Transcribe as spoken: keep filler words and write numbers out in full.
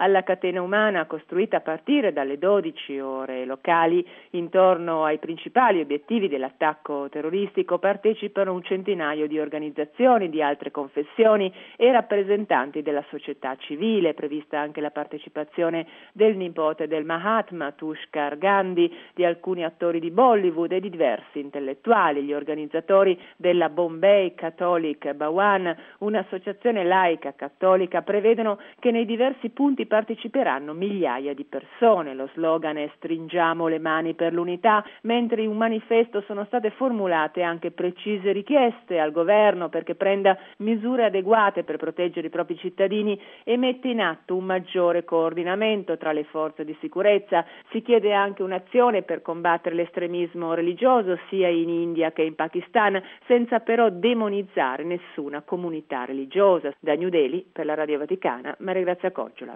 alla catena umana costruita a partire dalle dodici ore locali intorno ai principali obiettivi dell'attacco terroristico partecipano un centinaio di organizzazioni di altre confessioni e rappresentanti della società civile. È prevista anche la partecipazione del nipote del Mahatma, Pushkar Gandhi, di alcuni attori di Bollywood e di diversi intellettuali. Gli organizzatori della Bombay Catholic Bhawan, un'associazione laica cattolica, prevedono che nei diversi punti parteciperanno migliaia di persone. Lo slogan è "Stringiamo le mani per l'unità", mentre in un manifesto sono state formulate anche precise richieste al governo perché prenda misure adeguate per proteggere i propri cittadini e mette in atto un maggiore coordinamento tra le forze di sicurezza. Si chiede anche un'azione per combattere l'estremismo religioso sia in India che in Pakistan, senza però demonizzare nessuna comunità religiosa. Da New Delhi, per la Radio Vaticana, Maria Grazia Coggiola.